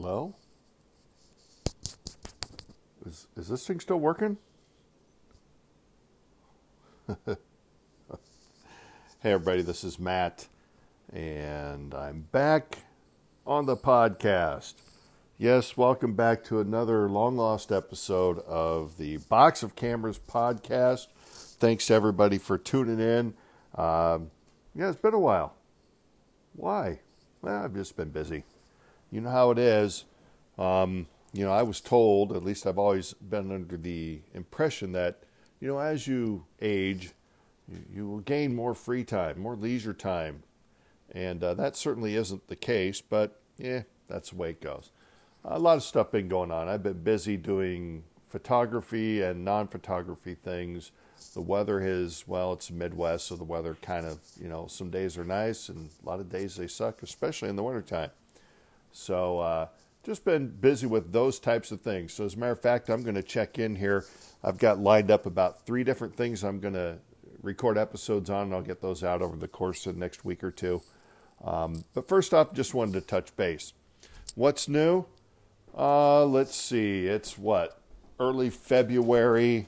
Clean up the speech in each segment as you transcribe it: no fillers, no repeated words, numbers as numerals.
Hello? Is this thing still working? Hey everybody, this is Matt, and I'm back on the podcast. Yes, welcome back to another long-lost episode of the Box of Cameras podcast. Thanks to everybody for tuning in. It's been a while. Why? Well, I've just been busy. You know how it is. I was told, at least I've always been under the impression that, as you age, you will gain more free time, more leisure time. And that certainly isn't the case, but that's the way it goes. A lot of stuff been going on. I've been busy doing photography and non-photography things. The weather is, it's Midwest, so the weather kind of, some days are nice and a lot of days they suck, especially in the wintertime. So just been busy with those types of things. So as a matter of fact, I'm going to check in here. I've got lined up about 3 different things I'm going to record episodes on, and I'll get those out over the course of the next week or two. But first off, just wanted to touch base. What's new? Let's see. It's early February.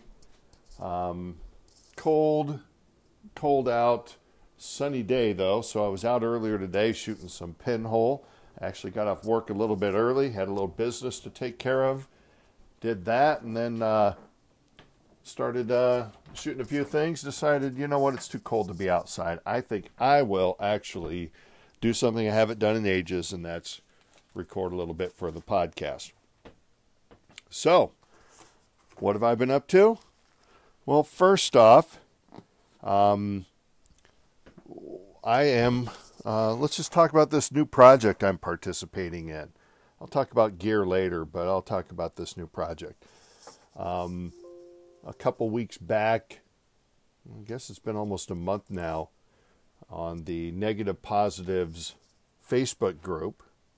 Cold out. Sunny day, though. So I was out earlier today shooting some pinhole. I actually got off work a little bit early, had a little business to take care of. Did that, and then started shooting a few things. Decided, it's too cold to be outside. I think I will actually do something I haven't done in ages, and that's record a little bit for the podcast. So, what have I been up to? Well, first off, I am... let's just talk about this new project I'm participating in. I'll talk about gear later, but I'll talk about this new project. A couple weeks back, I guess it's been almost a month now, on the Negative Positives Facebook group,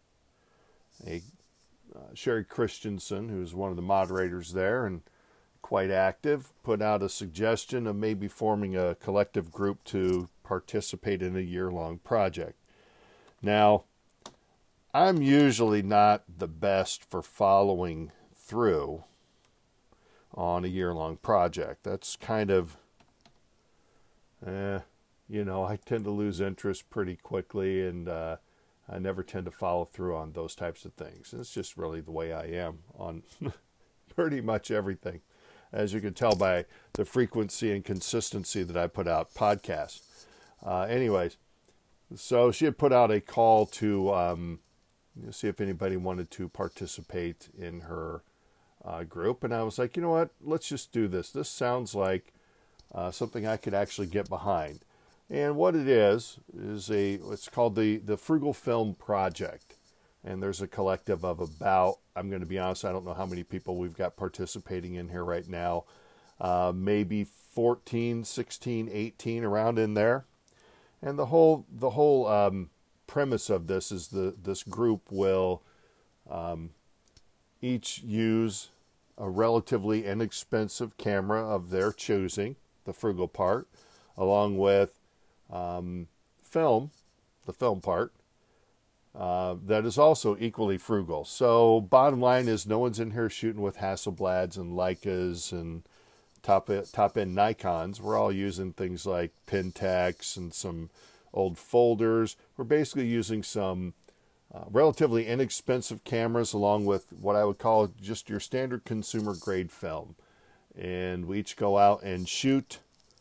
Sherry Christensen, who's one of the moderators there and quite active, put out a suggestion of maybe forming a collective group to participate in a year-long project. Now, I'm usually not the best for following through on a year-long project. That's kind of, I tend to lose interest pretty quickly, and I never tend to follow through on those types of things. It's just really the way I am on pretty much everything, as you can tell by the frequency and consistency that I put out podcasts. Anyways, so she had put out a call to see if anybody wanted to participate in her group. And I was like, you know what, let's just do this. This sounds like something I could actually get behind. And what it is it's called the Frugal Film Project. And there's a collective of about, I'm going to be honest, I don't know how many people we've got participating in here right now. Maybe 14, 16, 18, around in there. And the whole premise of this is this group will each use a relatively inexpensive camera of their choosing, the frugal part, along with film, the film part, that is also equally frugal. So bottom line is no one's in here shooting with Hasselblads and Leicas and top-end Nikons. We're all using things like Pentax and some old folders. We're basically using some relatively inexpensive cameras along with what I would call just your standard consumer-grade film. And we each go out and shoot,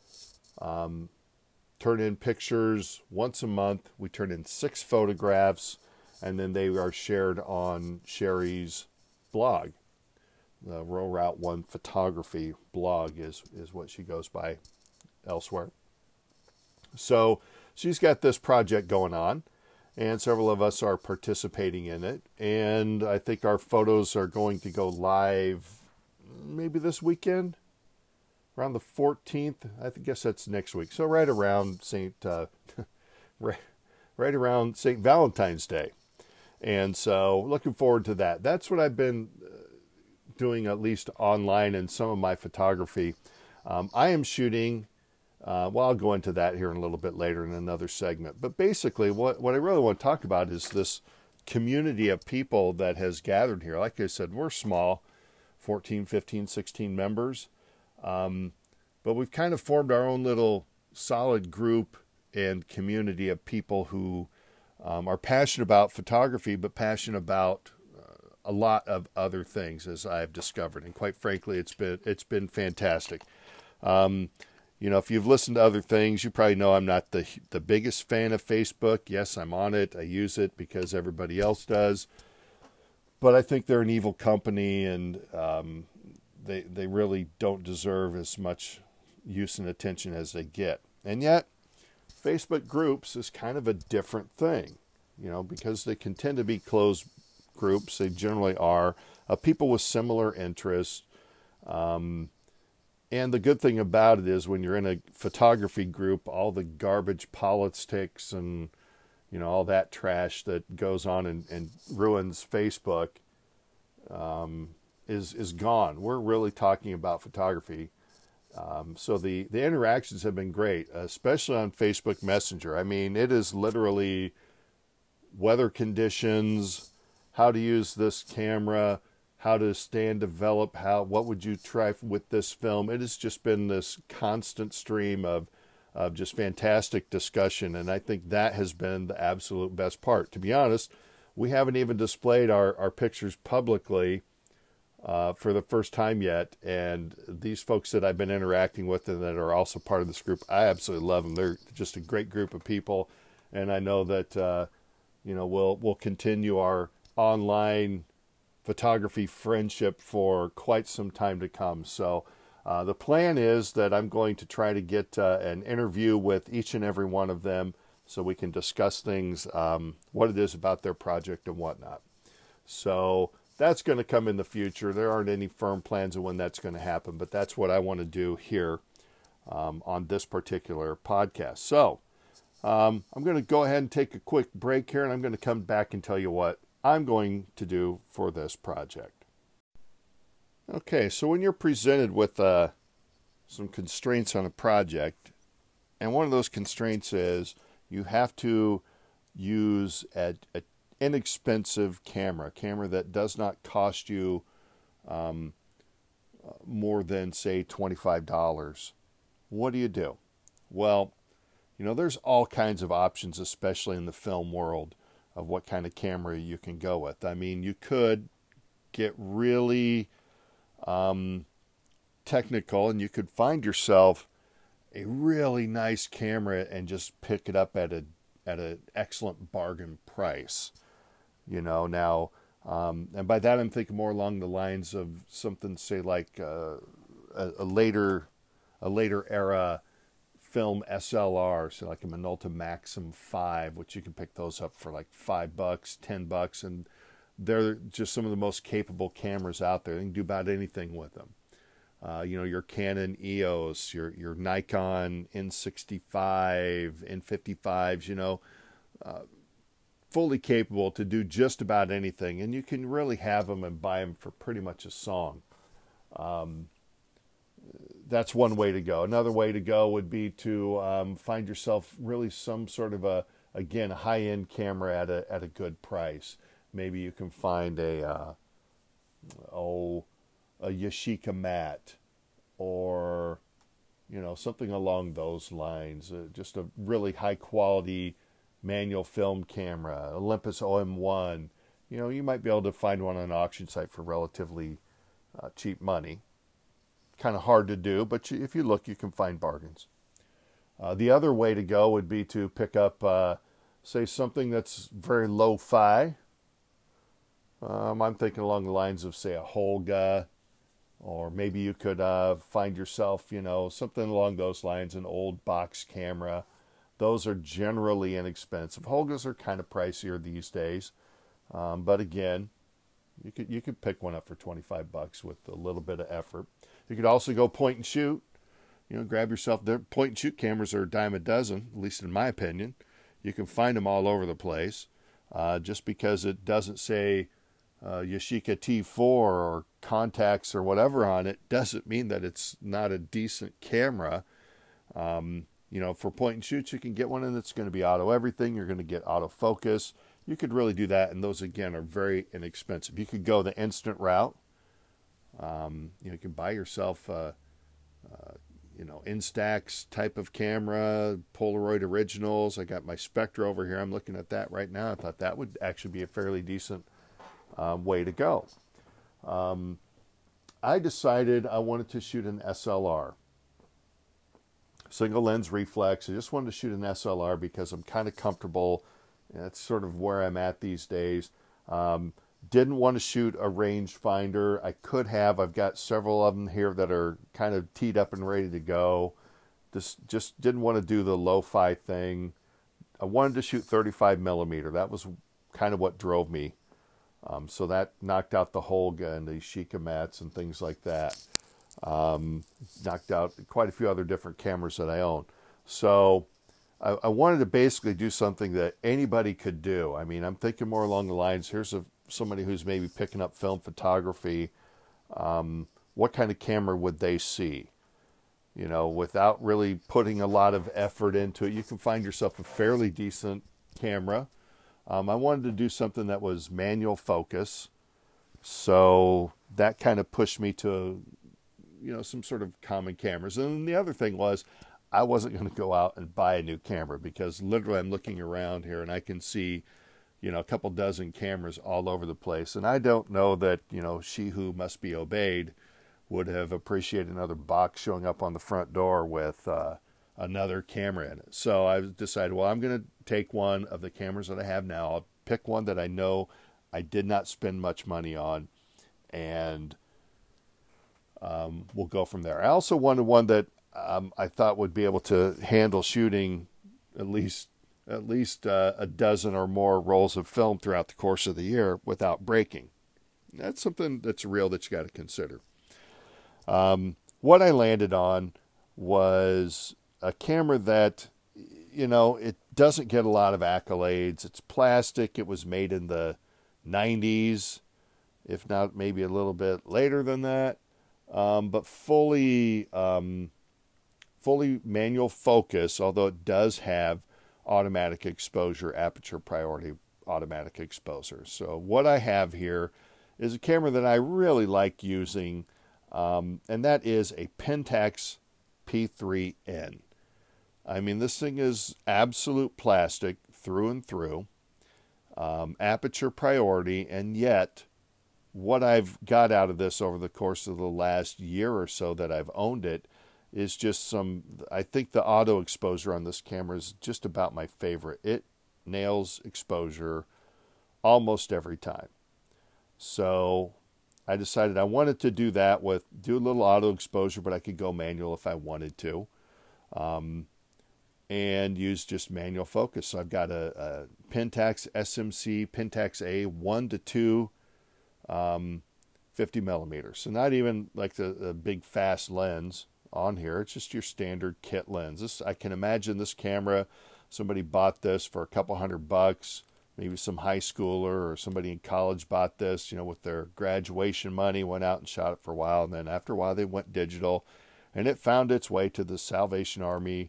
turn in pictures once a month. We turn in 6 photographs, and then they are shared on Sherry's blog. The Rural Route 1 photography blog is what she goes by elsewhere. So she's got this project going on, and several of us are participating in it. And I think our photos are going to go live maybe this weekend, around the 14th. I guess that's next week. So right around right around St. Valentine's Day. And so looking forward to that. That's what I've been doing, at least online, in some of my photography. I am shooting, I'll go into that here in a little bit later in another segment. But basically, what I really want to talk about is this community of people that has gathered here. Like I said, we're small, 14, 15, 16 members. But we've kind of formed our own little solid group and community of people who are passionate about photography, but passionate about a lot of other things, as I've discovered. And quite frankly, it's been fantastic. If you've listened to other things, you probably know I'm not the biggest fan of Facebook. Yes, I'm on it. I use it because everybody else does. But I think they're an evil company, and they really don't deserve as much use and attention as they get. And yet, Facebook groups is kind of a different thing, because they can tend to be closed groups. They generally are of people with similar interests. And the good thing about it is when you're in a photography group, all the garbage politics and, all that trash that goes on and ruins Facebook is gone. We're really talking about photography. So the interactions have been great, especially on Facebook Messenger. I mean, it is literally weather conditions, how to use this camera, how to develop, what would you try with this film. It has just been this constant stream of just fantastic discussion, and I think that has been the absolute best part. To be honest, we haven't even displayed our pictures publicly for the first time yet, and these folks that I've been interacting with and that are also part of this group, I absolutely love them. They're just a great group of people, and I know that we'll continue our online photography friendship for quite some time to come. So the plan is that I'm going to try to get an interview with each and every one of them so we can discuss things, what it is about their project and whatnot. So that's going to come in the future. There aren't any firm plans of when that's going to happen, but that's what I want to do here on this particular podcast. So I'm going to go ahead and take a quick break here, and I'm going to come back and tell you what I'm going to do for this project. Okay, so when you're presented with some constraints on a project, and one of those constraints is you have to use an inexpensive camera, a camera that does not cost you more than, say, $25. What do you do? Well, there's all kinds of options, especially in the film world, of what kind of camera you can go with. I mean, you could get really technical, and you could find yourself a really nice camera and just pick it up at an excellent bargain price. Now, and by that I'm thinking more along the lines of something, say, like a later era film SLR, so like a Minolta Maxim 5, which you can pick those up for like $5, $10, and they're just some of the most capable cameras out there. You can do about anything with them. Your Canon EOS, your Nikon N65, N55s, fully capable to do just about anything, and you can really have them and buy them for pretty much a song. That's one way to go. Another way to go would be to find yourself really some sort of a high-end camera at a good price. Maybe you can find a Yashica Mat, or something along those lines. Just a really high-quality manual film camera, Olympus OM1. You might be able to find one on an auction site for relatively cheap money. Kind of hard to do, but if you look, you can find bargains. The other way to go would be to pick up, say, something that's very lo-fi. I'm thinking along the lines of, say, a Holga, or maybe you could find yourself, something along those lines, an old box camera. Those are generally inexpensive. Holgas are kind of pricier these days, but again, you could pick one up for $25 with a little bit of effort. You could also go point and shoot. Grab yourself. Their point and shoot cameras are a dime a dozen, at least in my opinion. You can find them all over the place. Just because it doesn't say Yashica T4 or Contax or whatever on it doesn't mean that it's not a decent camera. For point and shoots, you can get one that's going to be auto everything. You're going to get autofocus. you could really do that, and those again are very inexpensive. You could go the instant route. You can buy yourself Instax type of camera, Polaroid originals. I got my Spectra over here. I'm looking at that right now. I thought that would actually be a fairly decent way to go. I decided I wanted to shoot an SLR, single lens reflex. I just wanted to shoot an SLR because I'm kind of comfortable. That's sort of where I'm at these days. Didn't want to shoot a rangefinder. I could have. I've got several of them here that are kind of teed up and ready to go. Just didn't want to do the lo-fi thing. I wanted to shoot 35 millimeter. That was kind of what drove me. So that knocked out the Holga and the Sheikah mats and things like that. Knocked out quite a few other different cameras that I own. So I wanted to basically do something that anybody could do. I mean, I'm thinking more along the lines, here's somebody who's maybe picking up film photography. What kind of camera would they see? Without really putting a lot of effort into it, you can find yourself a fairly decent camera. I wanted to do something that was manual focus. So that kind of pushed me to, some sort of common cameras. And then the other thing was, I wasn't going to go out and buy a new camera because literally I'm looking around here and I can see, a couple dozen cameras all over the place. And I don't know that, she who must be obeyed would have appreciated another box showing up on the front door with another camera in it. So I decided, well, I'm going to take one of the cameras that I have now. I'll pick one that I know I did not spend much money on, and we'll go from there. I also wanted one that I thought would be able to handle shooting at least a dozen or more rolls of film throughout the course of the year without breaking. That's something that's real that you got to consider. What I landed on was a camera that, it doesn't get a lot of accolades. It's plastic. It was made in the 90s, if not maybe a little bit later than that, but fully manual focus, although it does have automatic exposure, aperture priority automatic exposure. So what I have here is a camera that I really like using, and that is a Pentax P3N. I mean, this thing is absolute plastic through and through, aperture priority, and yet what I've got out of this over the course of the last year or so that I've owned it is just I think the auto exposure on this camera is just about my favorite. It nails exposure almost every time. So I decided I wanted to do that do a little auto exposure, but I could go manual if I wanted to. And use just manual focus. So I've got a Pentax SMC, Pentax A 1 to 2, 50 millimeters. So not even like the big fast lens on here. It's just your standard kit lens. I can imagine this camera, somebody bought this for a couple $100, maybe some high schooler or somebody in college bought this, with their graduation money, went out and shot it for a while. And then after a while they went digital, and it found its way to the Salvation Army,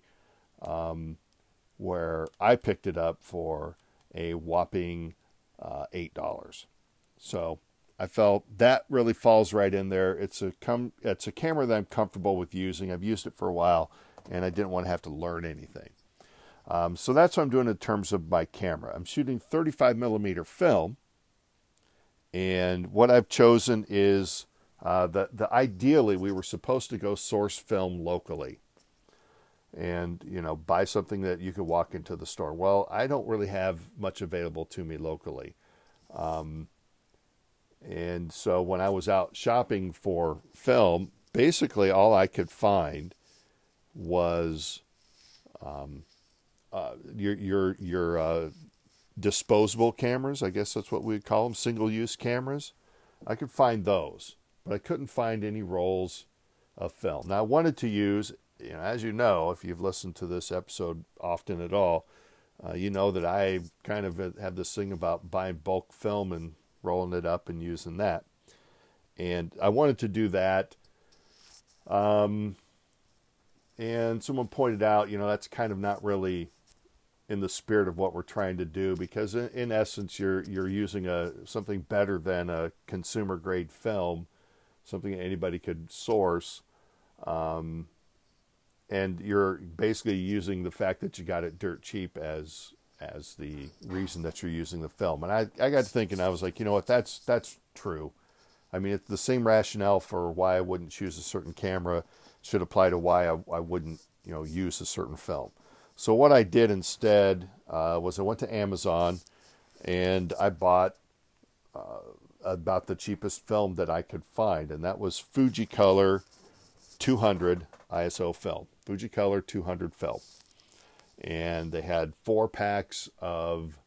where I picked it up for a whopping $8. So I felt that really falls right in there. It's a camera that I'm comfortable with using. I've used it for a while, and I didn't want to have to learn anything. So that's what I'm doing in terms of my camera. I'm shooting 35 millimeter film, and what I've chosen is ideally we were supposed to go source film locally, and buy something that you could walk into the store. Well, I don't really have much available to me locally. And so when I was out shopping for film, basically all I could find was your disposable cameras. I guess that's what we'd call them, single-use cameras. I could find those, but I couldn't find any rolls of film. Now I wanted to use, as you know, if you've listened to this episode often at all, you know that I kind of have this thing about buying bulk film and rolling it up and using that. And I wanted to do that. And someone pointed out, that's kind of not really in the spirit of what we're trying to do, because in essence you're using something better than a consumer grade film, something anybody could source, and you're basically using the fact that you got it dirt cheap as the reason that you're using the film. And I got to thinking, I was like, you know what, that's true. I mean, it's the same rationale for why I wouldn't choose a certain camera should apply to why I wouldn't, use a certain film. So what I did instead was I went to Amazon and I bought about the cheapest film that I could find, and that was Fujicolor 200 ISO film. Fujicolor 200 film. And they had 4 packs of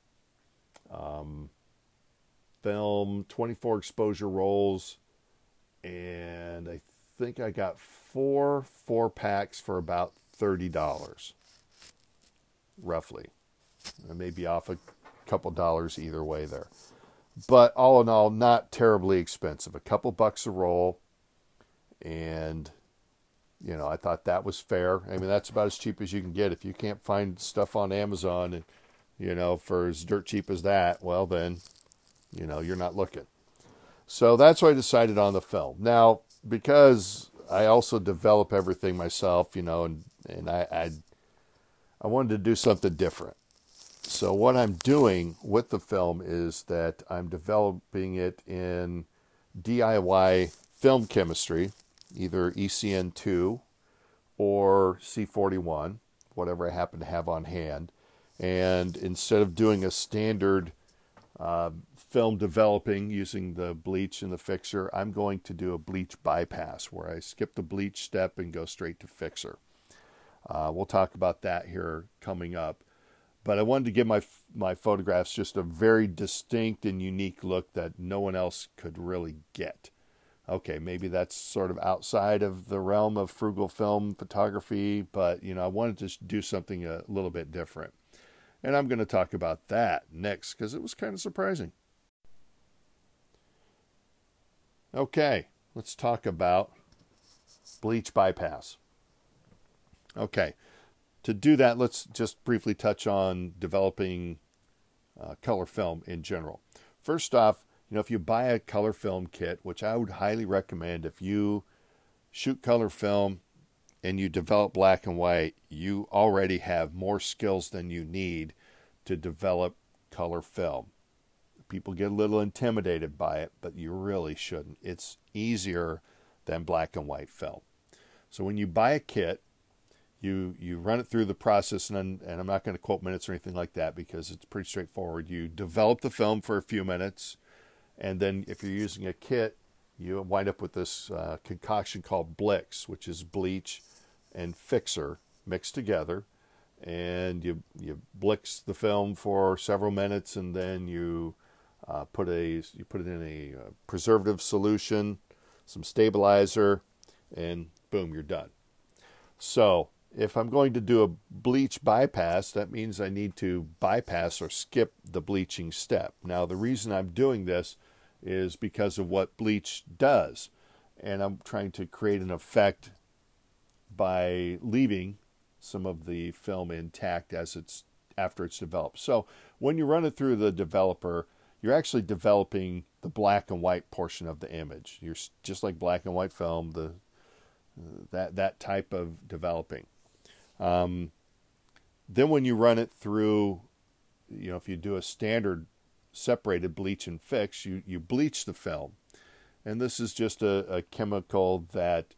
film, 24 exposure rolls, and I think I got 4 packs for about $30, roughly. I may be off a couple dollars either way there. But all in all, not terribly expensive. A couple bucks a roll, and I thought that was fair. I mean, that's about as cheap as you can get. If you can't find stuff on Amazon, for as dirt cheap as that, well then, you're not looking. So that's why I decided on the film. Now, because I also develop everything myself, and I wanted to do something different. So what I'm doing with the film is that I'm developing it in DIY film chemistry, either ECN2 or C41, whatever I happen to have on hand. And instead of doing a standard film developing using the bleach and the fixer, I'm going to do a bleach bypass where I skip the bleach step and go straight to fixer. We'll talk about that here coming up. But I wanted to give my photographs just a very distinct and unique look that no one else could really get. Okay, maybe that's sort of outside of the realm of frugal film photography, but I wanted to do something a little bit different. And I'm going to talk about that next because it was kind of surprising. Okay, let's talk about bleach bypass. Okay, to do that, let's just briefly touch on developing color film in general. First off, if you buy a color film kit, which I would highly recommend, if you shoot color film and you develop black and white, you already have more skills than you need to develop color film. People get a little intimidated by it, but you really shouldn't. It's easier than black and white film. So when you buy a kit, you run it through the process, and I'm not going to quote minutes or anything like that because it's pretty straightforward. You develop the film for a few minutes, and then if you're using a kit, you wind up with this concoction called Blix, which is bleach and fixer mixed together. And you Blix the film for several minutes, and then you put it in a preservative solution, some stabilizer, and boom, you're done. So if I'm going to do a bleach bypass, that means I need to bypass or skip the bleaching step. Now, the reason I'm doing this is because of what bleach does, and I'm trying to create an effect by leaving some of the film intact after it's developed. So when you run it through the developer, you're actually developing the black and white portion of the image. You're just like black and white film, that type of developing. Then when you run it through, if you do a standard separated bleach and fix, you bleach the film. And this is just a chemical that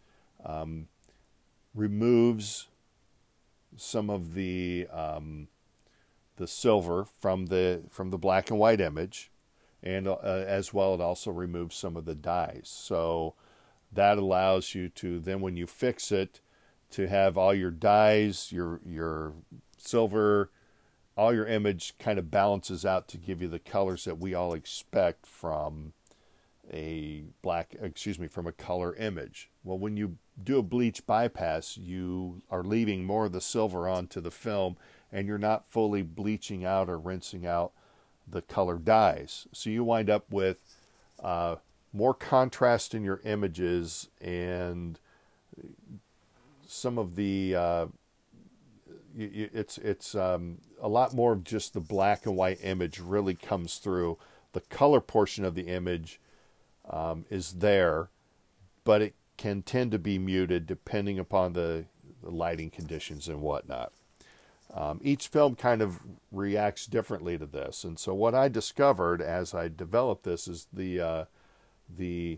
removes some of the silver from the black and white image, and as well it also removes some of the dyes. So that allows you to then, when you fix it, to have all your dyes, your silver, all your image kind of balances out to give you the colors that we all expect from a color image. Well, when you do a bleach bypass, you are leaving more of the silver onto the film, and you're not fully bleaching out or rinsing out the color dyes. So you wind up with more contrast in your images, and some of the it's a lot more of just the black and white image really comes through. The color portion of the image is there, but it can tend to be muted depending upon the lighting conditions and whatnot. Each film kind of reacts differently to this, and so what I discovered as I developed this is the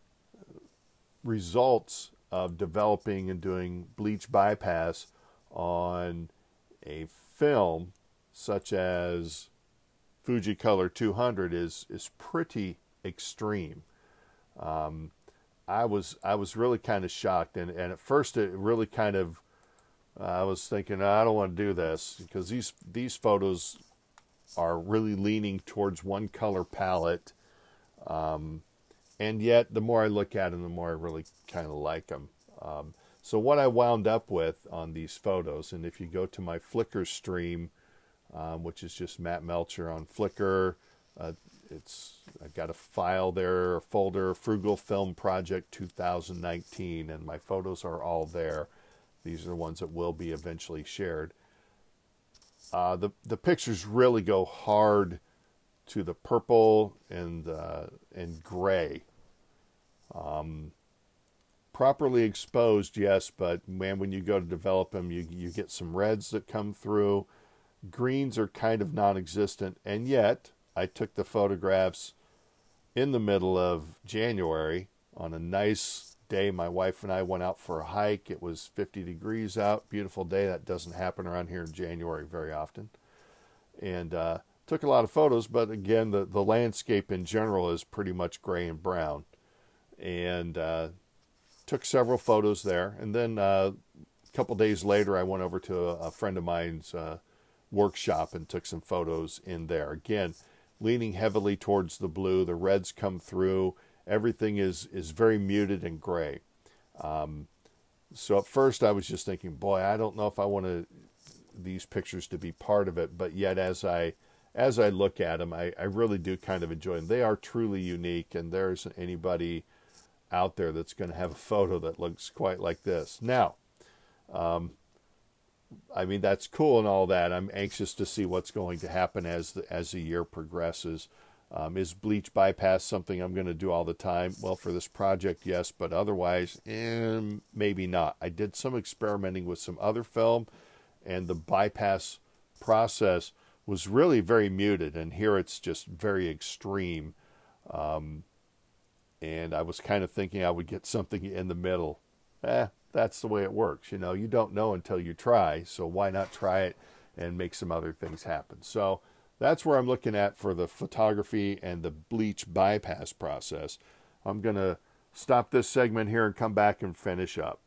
results of developing and doing bleach bypass on a film such as Fujicolor 200 is pretty extreme. I was really kind of shocked, and at first it really kind of I was thinking, I don't want to do this because these photos are really leaning towards one color palette, and yet the more I look at them, the more I really kind of like them. So what I wound up with on these photos, and if you go to my Flickr stream, which is just Matt Melcher on Flickr, I've got a file there, a folder, Frugal Film Project 2019, and my photos are all there. These are the ones that will be eventually shared. The pictures really go hard to the purple and gray. Properly exposed, yes, but man, when you go to develop them, you get some reds that come through. Greens are kind of non-existent, and yet I took the photographs in the middle of January on a nice day. My wife and I went out for a hike. It was 50 degrees out, beautiful day. That doesn't happen around here in January very often. And took a lot of photos, but again, the landscape in general is pretty much gray and brown. And took several photos there. And then a couple days later, I went over to a friend of mine's workshop and took some photos in there. Again, leaning heavily towards the blue. The reds come through. Everything is very muted and gray. So at first I was just thinking, boy, I don't know if I want these pictures to be part of it. But yet as I look at them, I really do kind of enjoy them. They are truly unique, and there isn't anybody out there that's going to have a photo that looks quite like this. Now, I mean, that's cool and all that. I'm anxious to see what's going to happen as the year progresses. Is bleach bypass something I'm going to do all the time? Well, for this project, yes, but otherwise, maybe not. I did some experimenting with some other film, and the bypass process was really very muted, and here it's just very extreme. And I was kind of thinking I would get something in the middle. That's the way it works. You know, you don't know until you try, so why not try it and make some other things happen? So that's where I'm looking at for the photography and the bleach bypass process. I'm going to stop this segment here and come back and finish up.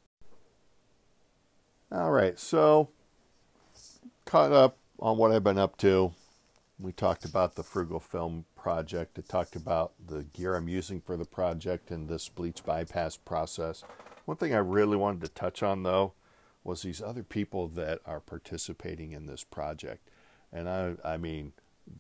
All right, so caught up on what I've been up to. We talked about the Frugal Film Project. I talked about the gear I'm using for the project and this bleach bypass process. One thing I really wanted to touch on, though, was these other people that are participating in this project. And I mean,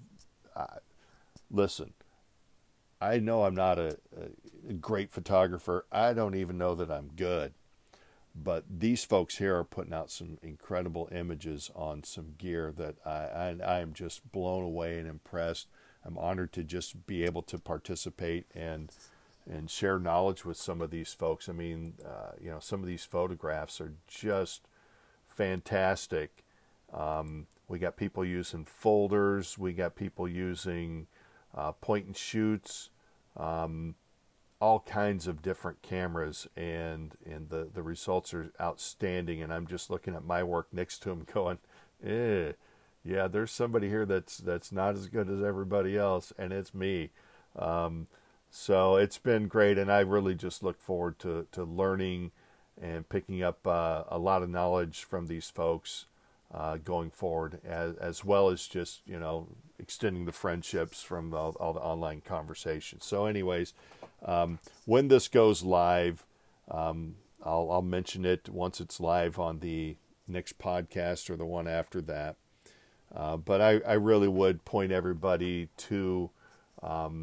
listen, I know I'm not a great photographer. I don't even know that I'm good. But these folks here are putting out some incredible images on some gear that I am just blown away and impressed. I'm honored to just be able to participate and share knowledge with some of these folks. I mean, you know, some of these photographs are just fantastic. We got people using folders. We got people using point and shoots. All kinds of different cameras, and the results are outstanding. And I'm just looking at my work next to them going, yeah, there's somebody here that's not as good as everybody else, and it's me. So it's been great, and I really just look forward to learning and picking up a lot of knowledge from these folks going forward, as well as just, you know, extending the friendships from all the online conversations. So anyways, when this goes live, I'll mention it once it's live on the next podcast or the one after that. But I really would point everybody to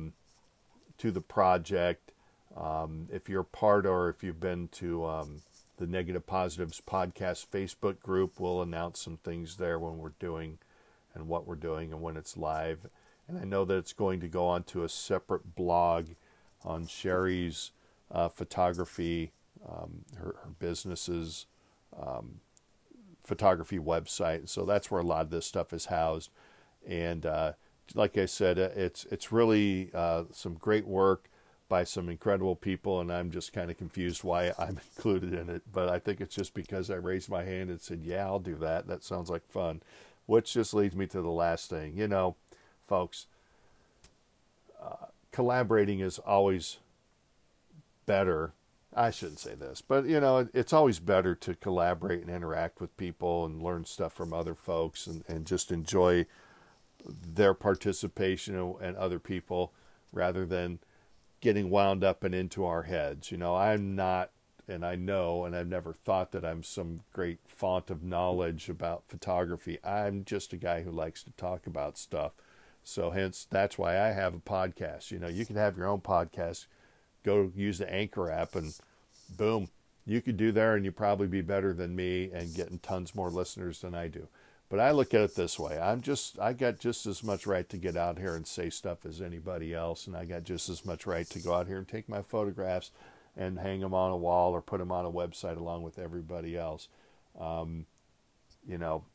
the project. If you're part, or if you've been to the Negative Positives Podcast Facebook group. We'll announce some things there when we're doing and what we're doing and when it's live. And I know that it's going to go onto a separate blog on Sherry's photography, her business's photography website. So that's where a lot of this stuff is housed. And like I said, it's really some great work by some incredible people, and I'm just kind of confused why I'm included in it. But I think it's just because I raised my hand and said, yeah, I'll do that. That sounds like fun. Which just leads me to the last thing. You know, folks, collaborating is always better. I shouldn't say this, but, you know, it's always better to collaborate and interact with people and learn stuff from other folks and just enjoy their participation and other people rather than getting wound up and into our heads. You know, I'm not, and I know, and I've never thought that I'm some great font of knowledge about photography. I'm just a guy who likes to talk about stuff. So hence, that's why I have a podcast. You know, you can have your own podcast. Go use the Anchor app and boom, you could do there and you'd probably be better than me and getting tons more listeners than I do. But I look at it this way. I got just as much right to get out here and say stuff as anybody else. And I got just as much right to go out here and take my photographs and hang them on a wall or put them on a website along with everybody else. You know,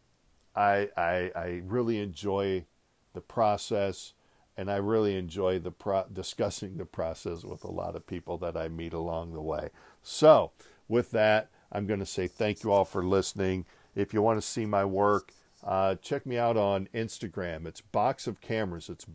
I really enjoy the process, and I really enjoy discussing the process with a lot of people that I meet along the way. So with that, I'm going to say thank you all for listening. If you want to see my work, check me out on Instagram. It's Box of Cameras. It's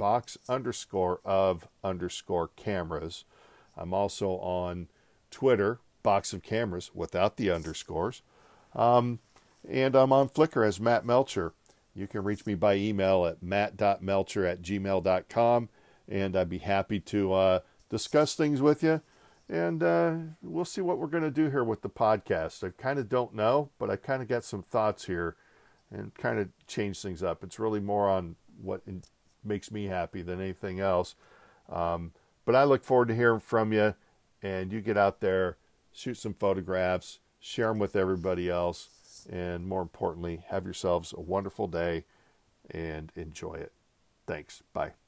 box_of_cameras. I'm also on Twitter, Box of Cameras, without the underscores. And I'm on Flickr as Matt Melcher. You can reach me by email at matt.melcher@gmail.com, and I'd be happy to discuss things with you. And we'll see what we're going to do here with the podcast. I kind of don't know, but I kind of got some thoughts here and kind of change things up. It's really more on what makes me happy than anything else. But I look forward to hearing from you, and you get out there, shoot some photographs, share them with everybody else, and more importantly, have yourselves a wonderful day and enjoy it. Thanks. Bye.